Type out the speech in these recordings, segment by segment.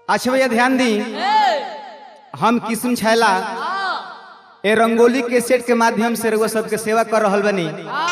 अच्छा भैया ध्यान दी, हम किस्म छैला ए रंगोली के सेट के माध्यम से रउआ सबके सेवा कर रहल बनी।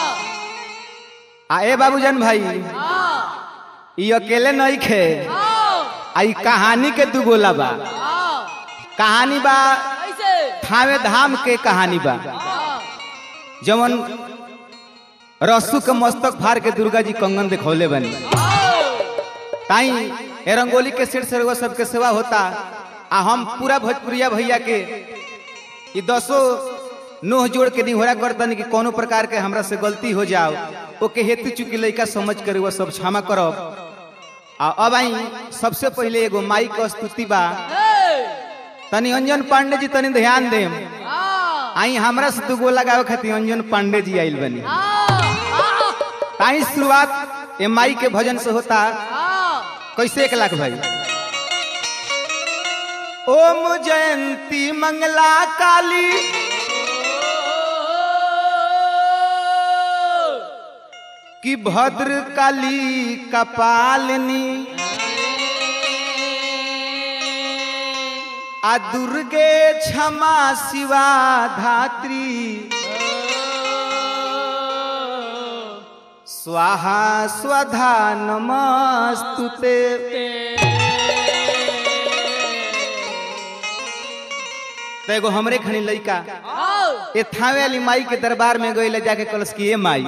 ए बाबूजान भाई ई अकेले नहीं खे, आई कहानी के दू गोला बा। कहानी बा थावे धाम के कहानी बा, जवन रस्सू के मस्तक फाड़ के दुर्गा जी कंगन दिखौले बनी। ताई ए रंगोली के सेट से रउआ सबके सेवा होता। हम पूरा भोजपुरिया भैया के ये 10 नोह जोड़ के निहोरा करतन कि कोनो प्रकार के हमरा से गलती हो जाओ ओके हेतु चुकी लइका समझ कर वो सब क्षमा करब। अब आई सबसे पहले एगो माई के स्तुति बा। तनी अंजन पांडे जी तनी ध्यान देम। आई हमरा से दुगो लगावे खातिर अंजन पांडे जी आइल बनी। ताई शुरुआत ए माई के भजन से होता। कैसे 1 लाख भाई। ओम जयंती मंगला काली की भद्र काली कपालिनी आ दुर्गे क्षमा शिवा धात्री स्वाहा स्वधा नमस्तुते। एगो हमरे खनी लइका ए थावे वाली माई के दरबार में गइले, जाके कलस की ए माई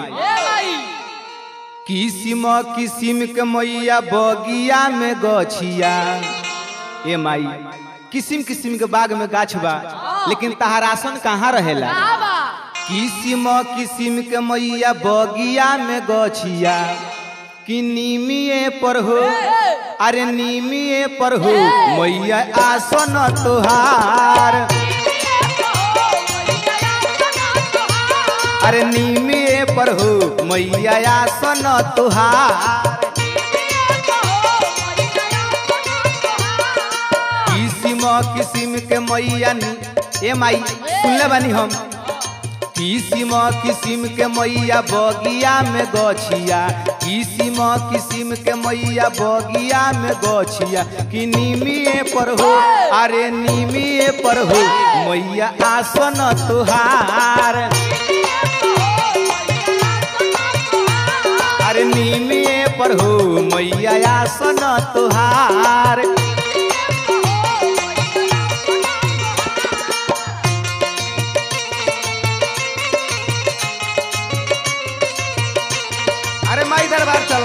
किसिम किसिम के मैया बगिया में गछिया। ए माई किसिम किसिम के बाग में गाछ बा, लेकिन तहार आसन कहाँ रहेला। किसिम किसिम के मैया बगिया में गछिया कि नीमिए पर हो, अरे नीमिए पर हो मैया आसन तुहार। अरे नीमिए पर हो मैया आसन तुहार। किसिम किसिम के मैया ए माई सुनले बानी हम। किसिम किसिम के मैया बगिया में गछिया, किसिम किसिम के मैया बगिया में गछिया कि नीमिए पर हो, अरे नीमिए पर हो मैया आसन तुहार। अरे नीमिए पर हो मैया आसन तुहार। अरे माई दरबार चला।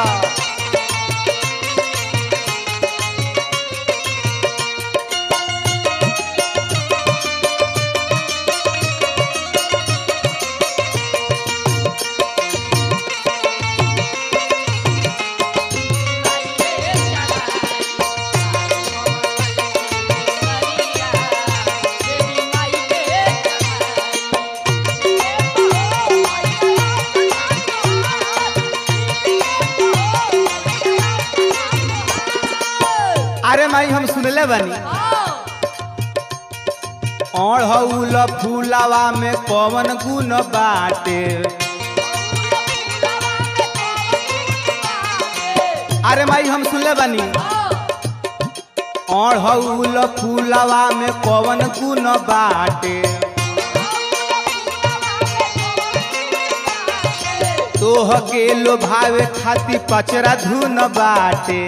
अरे माई हम सुनले बानी अड़हुल फूलावा में कौन गुण बाटे। अरे माई हम सुनले बानी अड़हुल फूलावा में कौन गुण बाटे। तोह के लोभावे खातिर पचरा धुन बाटे।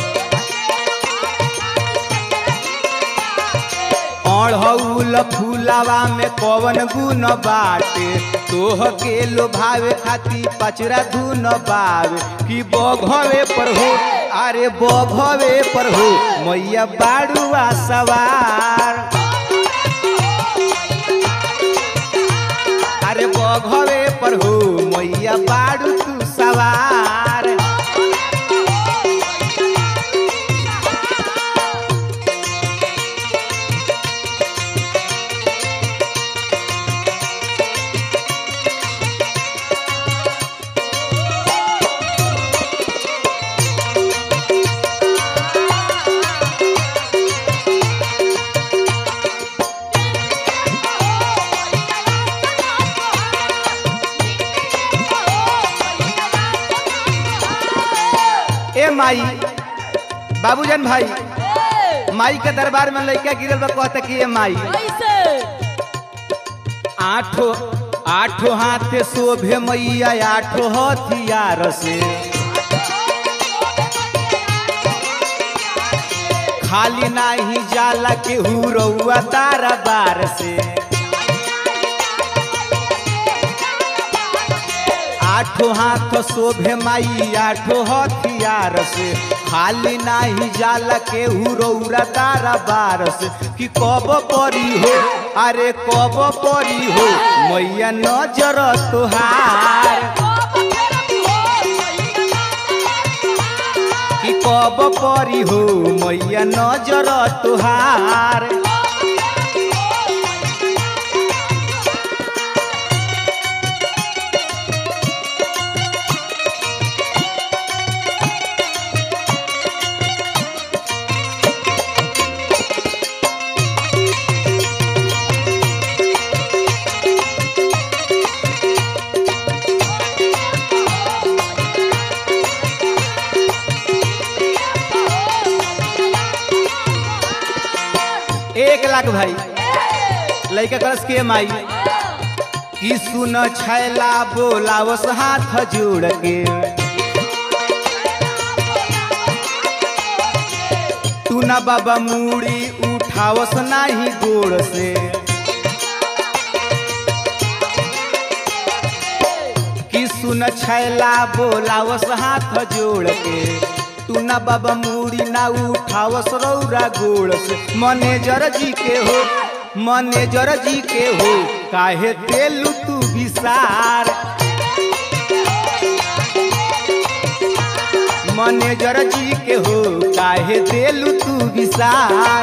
अड़हुल फूलावा में कौन गुण बाटे। तोह के लोभावे खातिर पचरा धुन बावे कि बघवे पर हो, अरे बघवे पर हो मैया बाड़ुआ सवार। अरे बघवे पर हो मैया बाड़ू तू सवार। माई बाबूजान भाई माई के दरबार में लड़का गिरल बा कहता कि ये माई आठो आठो हाथ शोभे मैया आठो हथियार से खाली नाही जाला के हुरौआ तारा बार से आठो हाथ शोभे माई आठो हथियार से खाली नाही जाला के हुरौरा तारा बार से कि कब परी हो अरे कब परी हो मैया नजर तुहार कि कब परी हो मैया नजर तुहार एक लाख भाई लड़का करस के माई कि सुन छैला बोलावस हाथ जोड़ के तू ना बाबा मूड़ी उठावस नाही गोड़ से कि सुन छैला बोलावस हाथ जोड़ के तू ना बाबा मूड़ी ना उठावस रौरा गोड़ से मैनेजर जी के हो मैनेजर जी के हो काहे तेलू तू विसार मैनेजर जी के हो काहे तेलू तू विसार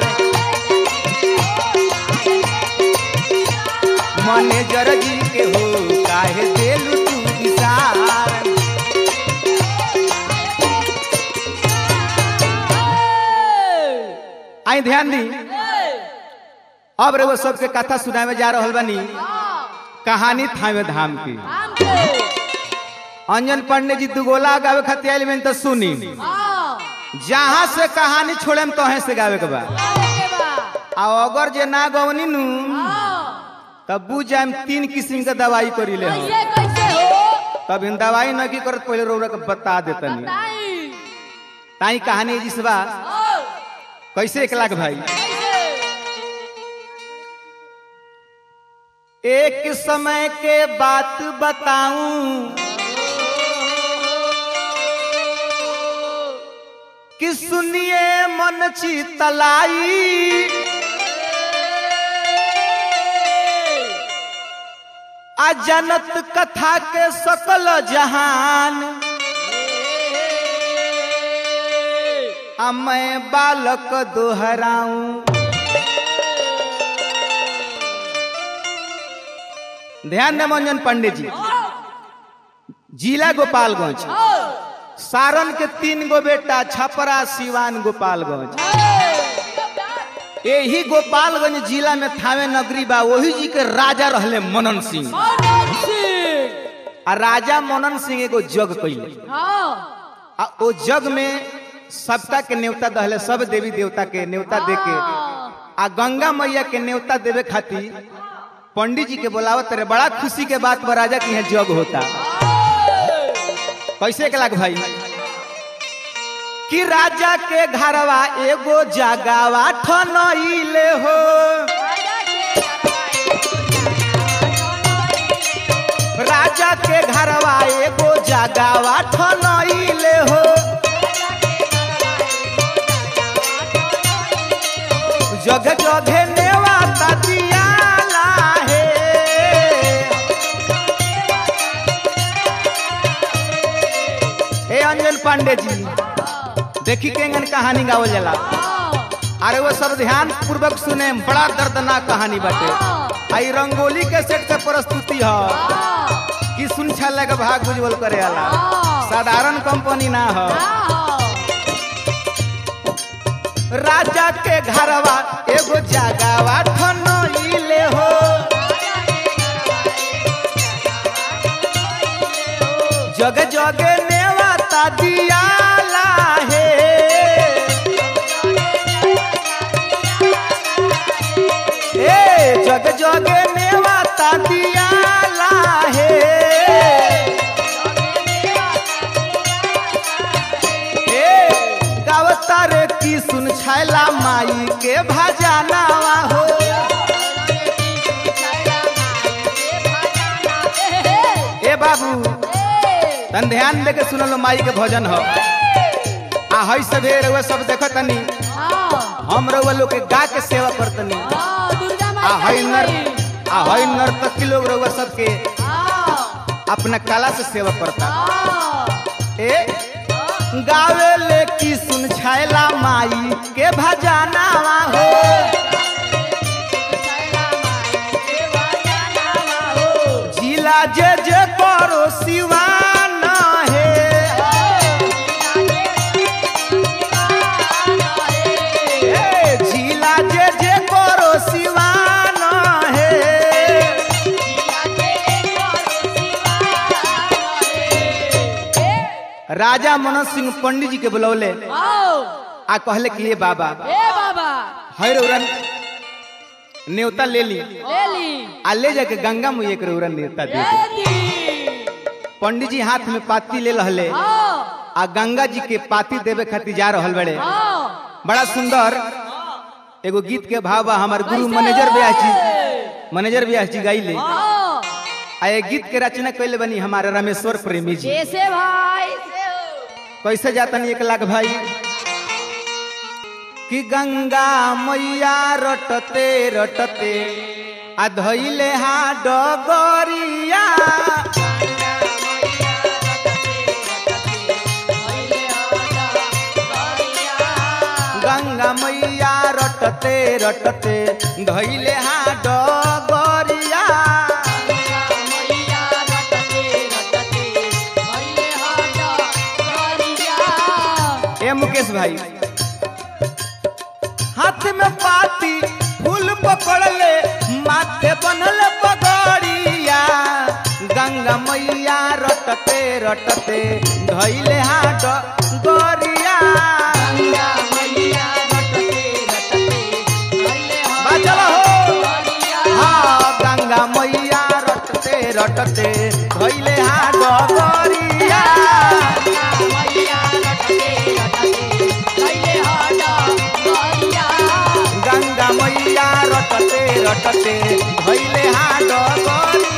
मैनेजर जी के हो काहे तेलू तू विसार आई ध्यान दी अब रे वो सबके कथा सुनावे जा रहल बानी कहानी थावे धाम की अंजन पंडित जी दुगोला गावे खातिर आइल में तो सुनी जहां से कहानी छोड़े में तोहे से गावे के बा आ अगर जे ना गवनी नु तब बुझ जाम 3 किस्म के दवाई करी ले हम तब इन दवाई न की करत पहले रोरा के बता देतनी ताई कहानी जिसबा कैसे 1 लाख भाई एक समय के बात बताऊं कि सुनिए मन चितलाई अजनत कथा के सकल जहान मैं बालक दोहराऊं ध्यान दे मंजन पंडित जी जिला गोपालगंज सारण के 3 गो बेटा छपरा सिवान गोपालगंज यही गोपालगंज जिला में थावे नगरी बा वही जी के राजा रहले मनन सिंह आ राजा मनन सिंह एगो जग कइले आ ओ जग में सबका के न्योता दहले सब देवी देवता के न्योता दे के आ गंगा मैया के न्योता देवे खातिर पंडित जी के बुलावत रहे बड़ा खुशी के बात बा राजा के यहाँ जग होता कैसे 1 लाख भाई कि राजा के घरवा एगो जगावा ठनइले हो राजा के घरवा एगो जगावा ठनइले हो जग जगे नेवाता दियाला है ए अंजन पांडे जी देखी केंगन कहानी गावल जाला अरे वो सब ध्यान पूर्वक सुने बड़ा दर्दनाक कहानी बाटे आई रंगोली के सेट के प्रस्तुति है कि सुन छाले के भाग उज्जवल करे वाला साधारण कंपनी ना हो राजा के घरवा एगो जगावा ठनइले हो जग जगे नेवाता दियाला है छैला माई के भजनावा हो। ए बाबू तन ध्यान दे के सुन लो, माई के भजन हो। आ हई सबे रउआ सब देखत तनी, हम रउआ लोग के गा के सेवा करतनी। आ हई नर्तकी लोग रउआ सबके अपना कला से सेवा करता। ए गावे ले की सुन छैला माई के भजनावा हो। जिला जे जे करो सिवाना है, जिला जे जे करो सिवाना है। राजा मनोज सिंह पंडित जी के बुलौले आ कहले कि बाबा हर उरन न्योता ले ली आ ले जाके गंगा मैया के उरन न्योता दे दी। पंडित जी हाथ में पाती ले रहले आ गंगा जी के पाती देवे खातिर जा रहल बड़े। बड़ा सुंदर एगो गीत के भाव बा। हमार गुरु मैनेजर व्यास जी गाइले आ ये गीत के रचना कैले बनी हमारे रामेश्वर प्रेमी जी। कैसे भाई कैसे जाता नहीं 1 लाख भाई कि गंगा मैया रटते रटते आ धइले हा डगरिया। गंगा मैया रटते रटते धइले हा डगरिया। ए मुकेश भाई हाथ में पाती फूल पकड़ ले, माथे बनल पगड़िया। गंगा मैया रटते रटते धइले हा डगरिया। गंगा मैया रटते रटते धइले हा डगरिया। गंगा मैया रटते रटते धइले हा डगरिया।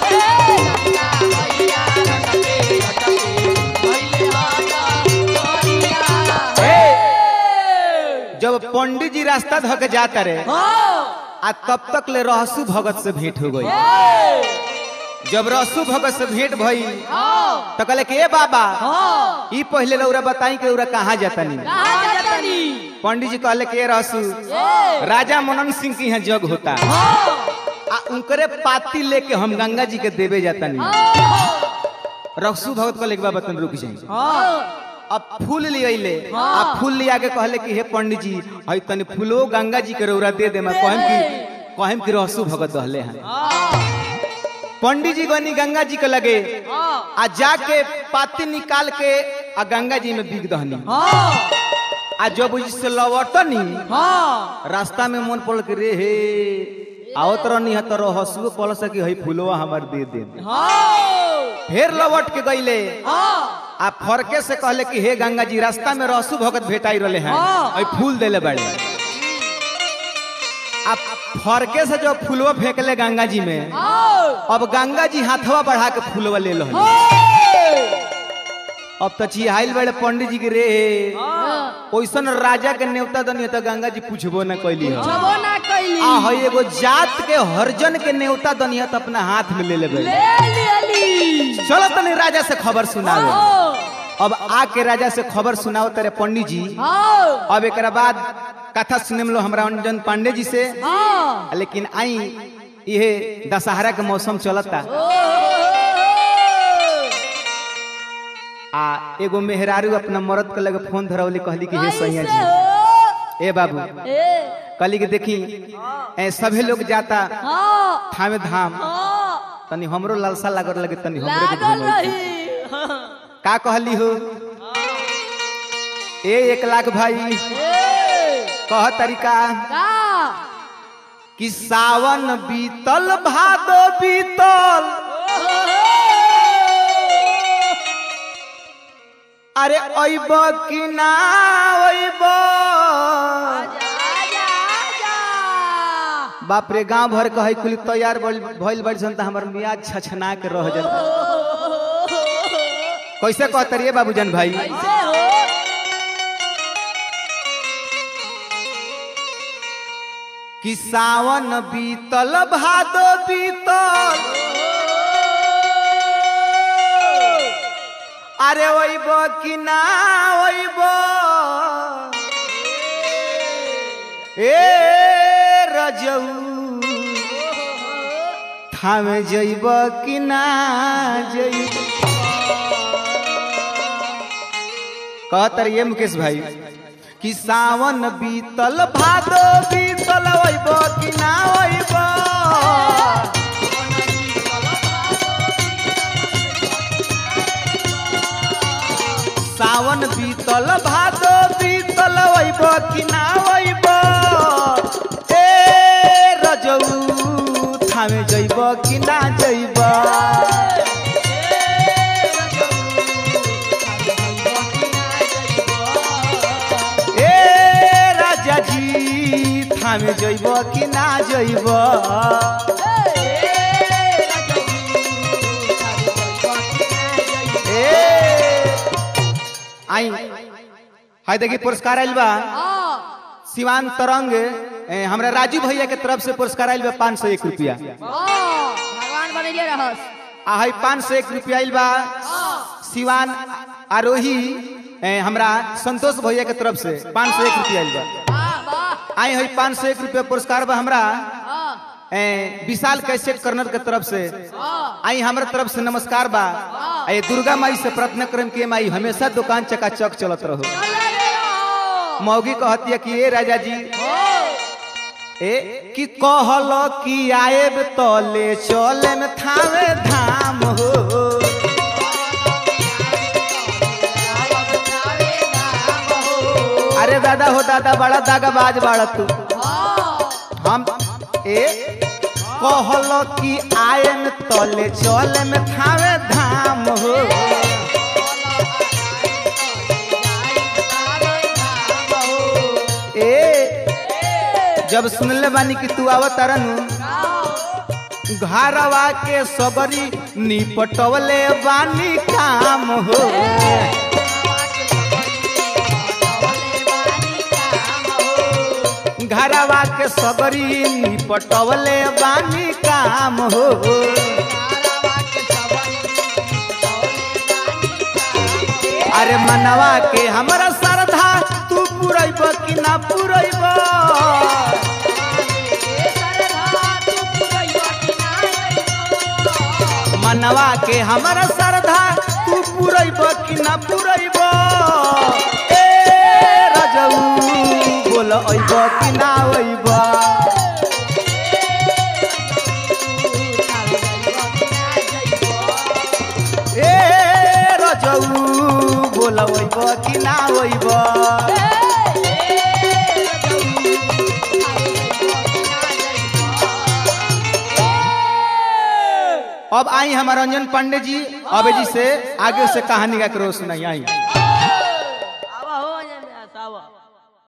जब पंडित जी रास्ता धक जाता रहे आ तब तक ले रहसु भगत से भेंट हो गई। जब रहसु भगत से भेंट भई तो कहले कि ए बाबा ई पहले रउरा बताई कि रउरा कहाँ जातनी। पंडित जी कहले कि रहसु राजा मनन सिंह के यहाँ जग होता आ उनकरे पाती लेके हम गंगा जी के देवे जातनी। रहसु भगत कहले कि बाबा तुम रुक जाइए। अब फूल ले आ फूल लिया के कहले कि हे पंडित जी हई तनी फूलो गंगा जी के रउरा दे दे। मैं कहम कि रहसु भगत रहले हैं। पंडित जी गनी गंगा जी के लगे आ जाके पाती निकाल के आ गंगा जी में बिग दहनी। आ जब इससे लौटनी रास्ता में मन पड़ के रे हे आवत रहनी है तो रहसु पड़ सकी हई फूलवा हमार दे दे। फिर लौट के गईले आ फरके से कहले कि हे गंगा जी रास्ता में रहसु भगत भेटाई रहे हैं और फूल देले बड़े। अब फरके से जो फूलवा फेंकले गंगा जी में, अब गंगा जी हाथवा बढ़ा के फूलवा ले लो। अब तो चिहाइल बड़े पंडित जी के रे ओइसन राजा के न्योता दनी तो गंगा जी पूछबो न कैली आ हई एगो जात के हरजन के न्योता दनी तो अपना हाथ में ले लेबे। चलो तनी राजा से खबर सुनाओ। अब आके राजा से खबर सुनाओ तेरे पंडित जी। अब एक बाद कथा सुने में लो हमरा अंजन पांडे जी से। लेकिन आई ये दशहरा के मौसम चलता आ एगो मेहरारू अपना मरद के लगे फोन धरौली कहली कि हे सैया जी ए बाबू कहली कि देखी सभी लोग जाता थामे धाम तनी हमरो लालसा लागल लगे तनी हमरो का कहली हो ए 1 लाख भाई कह तरीका कि सावन बीतल भादो बीतल अरे ओइब कि ना ओइब बाप रे गांव भर कहे कुल तैयार भइल बड़सन त हमर मियाज छछना के रह जाता। कैसे कहत रे बाबूजन भाई कि सावन बीतल भादो बीतल अरे ओइब कि ना ओइब ए रजऊ थामे जइब कि ना जइब। कहत रहिए मुकेश भाई कि सावन बीतल भादो बीतल ओइब कि ना ओइब सावन बीतल भादो बीतल ओइब कि ना ओइब ए रजऊ थामे जइब कि ना जइब। थामे जइब कि ना जइब। आई हाय देखिए पुरस्कार आइल बा सिवान तरंग हमरा राजू भैया के तरफ से पुरस्कार आइल बा 501 रुपया। भगवान बनैले रहस। आ हाय 501 रुपया आइल बा सिवान आरोही हमरा संतोष भैया के तरफ से 501 रुपया आइल बा। आई है 501 रुपया पुरस्कार बा हमरा विशाल कैसेट कर्नर के तरफ से। आई हमारे तरफ से नमस्कार बा। आई दुर्गा माई से प्रार्थना करम के माई हमेशा दुकान चकाचक चलत रहो। मौगी कहती है कि ए राजा जी ए कि कहल कि आएब तले चले में थावे धाम हो। अरे दादा हो दादा बड़ा दागाबाज बाड़ा तू। हम ए कहल कि आयन तले चले में थावे धाम हो। ए जब सुनले बानी कि तू आवत तारन घरवा के सबरी निपटवले बानी काम हो। घरवा के सबरी निपटवले बानी काम हो। अरे मनवा के हमरा श्रद्धा तू पुरैब कि ना पुरैब। मनवा के हमरा श्रद्धा तू पुरैब कि ना पुरैब। ए रजऊ बोल ओइब कि ना ओइब। ए रजऊ बोल ओइब कि ना ओइब। अब आई हमारा रंजन पांडे जी अब जी से आगे से कहानी का करो सुनाई। आई